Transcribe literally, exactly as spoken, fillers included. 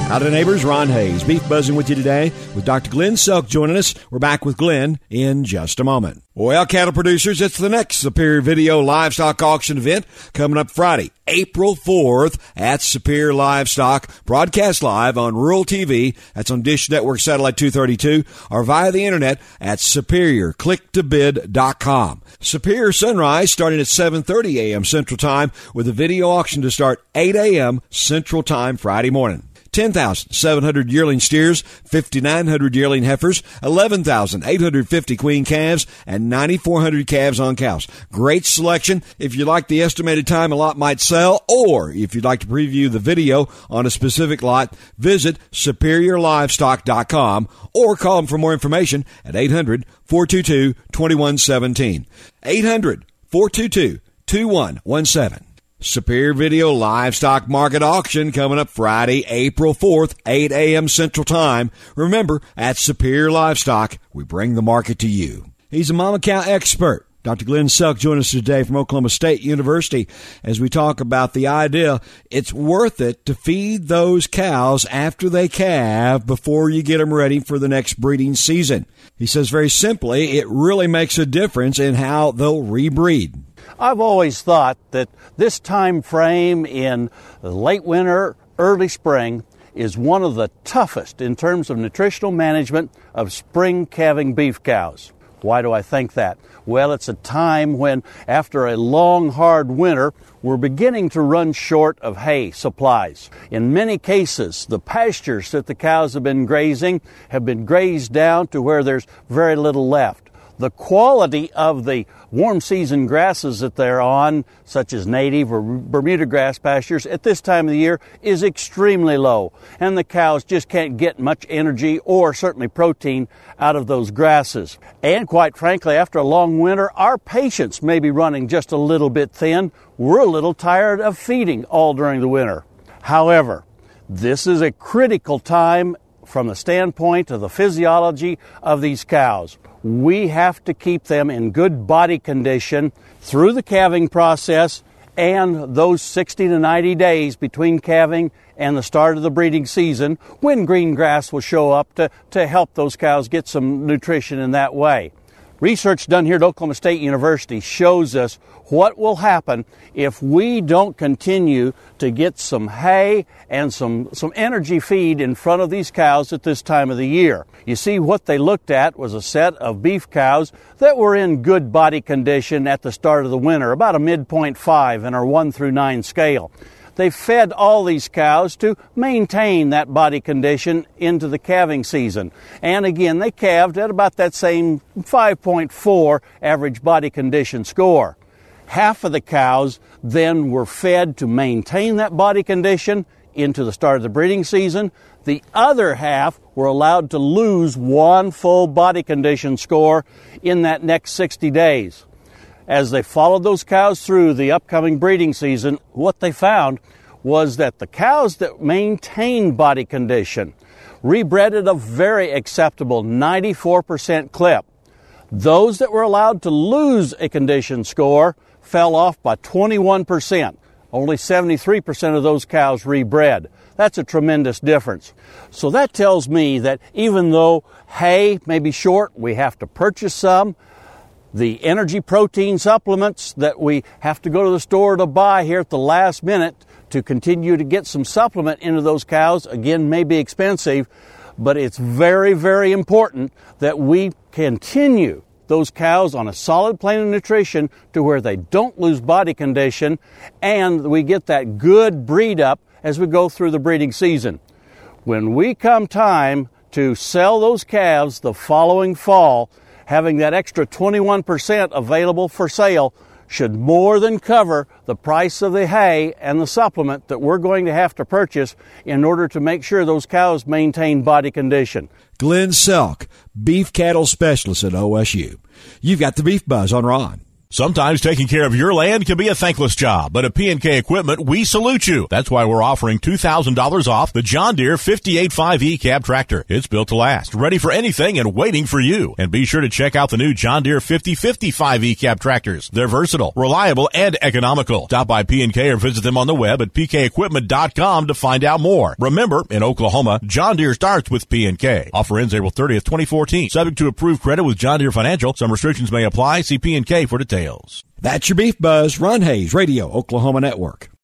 Howdy, neighbors. Ron Hayes, Beef Buzzing with you today with Doctor Glenn Selk joining us. We're back with Glenn in just a moment. Well, cattle producers, it's the next Superior Video Livestock Auction event coming up Friday, April fourth at Superior Livestock, broadcast live on Rural T V. That's on Dish Network Satellite two thirty-two or via the internet at superior click to bid dot com. Superior Sunrise starting at seven thirty a.m. Central Time with a video auction to start eight a.m. Central Time Friday morning. ten thousand seven hundred yearling steers, five thousand nine hundred yearling heifers, eleven thousand eight hundred fifty queen calves, and nine thousand four hundred calves on cows. Great selection. If you like the estimated time a lot might sell, or if you'd like to preview the video on a specific lot, visit superior livestock dot com or call them for more information at eight hundred four two two two one one seven. eight hundred four two two two one one seven. Superior Video Livestock Market Auction coming up Friday, April fourth, eight a.m. Central Time. Remember, at Superior Livestock, we bring the market to you. He's a mama cow expert. Doctor Glenn Selk joining us today from Oklahoma State University as we talk about the idea it's worth it to feed those cows after they calve before you get them ready for the next breeding season. He says very simply, it really makes a difference in how they'll rebreed. I've always thought that this time frame in late winter, early spring is one of the toughest in terms of nutritional management of spring calving beef cows. Why do I think that? Well, it's a time when, after a long, hard winter, we're beginning to run short of hay supplies. In many cases, the pastures that the cows have been grazing have been grazed down to where there's very little left. The quality of the warm season grasses that they're on, such as native or Bermuda grass pastures at this time of the year, is extremely low. And the cows just can't get much energy or certainly protein out of those grasses. And quite frankly, after a long winter, our patience may be running just a little bit thin. We're a little tired of feeding all during the winter. However, this is a critical time from the standpoint of the physiology of these cows. We have to keep them in good body condition through the calving process and those sixty to ninety days between calving and the start of the breeding season, when green grass will show up to, to help those cows get some nutrition in that way. Research done here at Oklahoma State University shows us what will happen if we don't continue to get some hay and some, some energy feed in front of these cows at this time of the year. You see, what they looked at was a set of beef cows that were in good body condition at the start of the winter, about a midpoint five in our one through nine scale. They fed all these cows to maintain that body condition into the calving season. And again, they calved at about that same five point four average body condition score. Half of the cows then were fed to maintain that body condition into the start of the breeding season. The other half were allowed to lose one full body condition score in that next sixty days. As they followed those cows through the upcoming breeding season, what they found was that the cows that maintained body condition rebred at a very acceptable ninety-four percent clip. Those that were allowed to lose a condition score fell off by twenty-one percent. Only seventy-three percent of those cows rebred. That's a tremendous difference. So that tells me that even though hay may be short, we have to purchase some. The energy protein supplements that we have to go to the store to buy here at the last minute to continue to get some supplement into those cows, again, may be expensive, but it's very, very important that we continue those cows on a solid plan of nutrition to where they don't lose body condition and we get that good breed up as we go through the breeding season. When we come time to sell those calves the following fall, having that extra twenty-one percent available for sale should more than cover the price of the hay and the supplement that we're going to have to purchase in order to make sure those cows maintain body condition. Glenn Selk, beef cattle specialist at O S U. You've got the Beef Buzz on Ron. Sometimes taking care of your land can be a thankless job, but at P and K Equipment, we salute you. That's why we're offering two thousand dollars off the John Deere fifty-eight five E cab tractor. It's built to last, ready for anything and waiting for you. And be sure to check out the new John Deere fifty fifty-five E cab tractors. They're versatile, reliable, and economical. Stop by P and K or visit them on the web at p k equipment dot com to find out more. Remember, in Oklahoma, John Deere starts with P and K. Offer ends April thirtieth, twenty fourteen. Subject to approved credit with John Deere Financial. Some restrictions may apply. See P and K for details. That's your Beef Buzz, Ron Hayes, Radio Oklahoma Network.